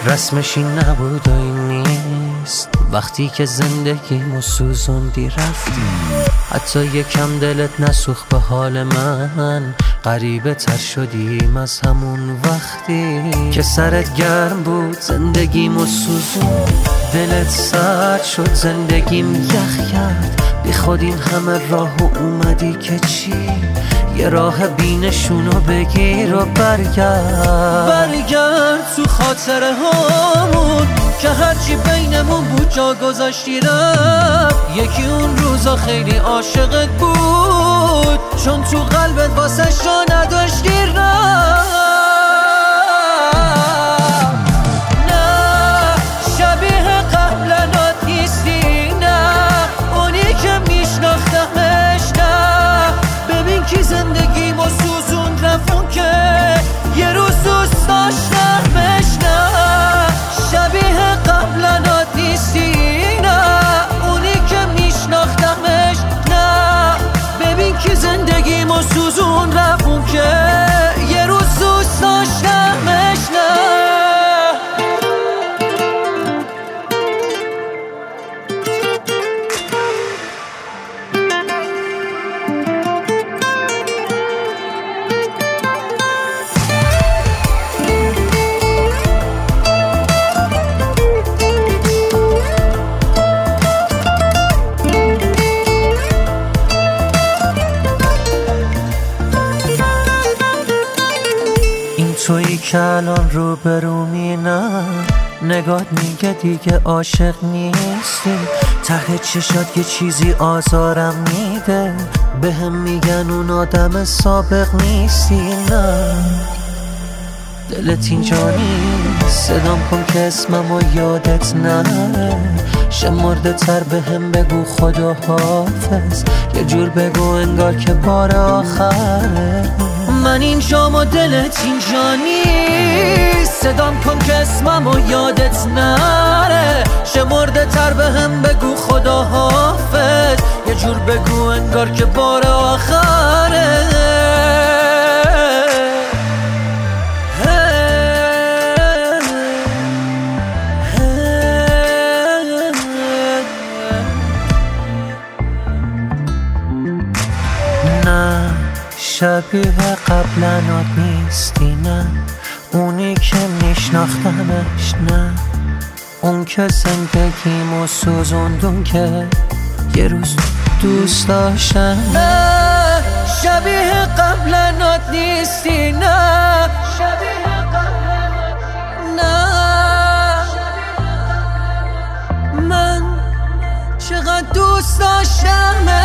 رسمش این نبود و این نیست. وقتی که زندگیمو سوزوندی رفتی، حتی یکم دلت نسوخت به حال من. غریبه تر شدیم از همون وقتی که سرت گرم بود زندگیمو سوزون. دلت سرد شد زندگیم یخ کرد، بی خود این همه راهو اومدی که چی؟ یه راه بینشونو بگیر و برگرد تو خاطره هامون که هرچی بینمون بود جا گذاشتی رفت. یکی اون روزا خیلی عاشقت بود، چون تو قلبت واسه جا نداشتی رفت. نه شبیه قبلنات نیستی، نه اونی که میشناختمش. نه ببین کی زندگیمو سوزون رفون که یه روز دوست داشتمش. نه شبیه قبلنات نیستی، نه اونی که میشناختمش. نه ببین کی زندگیمو سوزون رفون که یه روز دوست داشتمش. نه تویی که الان رو برومی، نه نگات میگه دیگه عاشق نیستی. ته چشات یه چیزی آزارم میده، بهم میگن اون آدم سابق نیستی. نه دلت اینجا نیست، صدام کن که اسممو یادت نره. شمرده تر بهم بگو خدا حافظ، یه جور بگو انگار که بار آخره. من اینجام و دلت اینجا نیست، صدام کن که اسممو یادت نره. شمرده تر بهم بگو خدا حافظ، یه جور بگو انگار که بار آخره. نه شبیه قبلنات نیستی، نه اونی که میشناختمش. نه اون که زندگیمو سوزوندون که یه روز دوست داشتم. نه شبیه قبلنات نیستی، نه شبیه قبلنات. نه من چقدر دوست داشتم.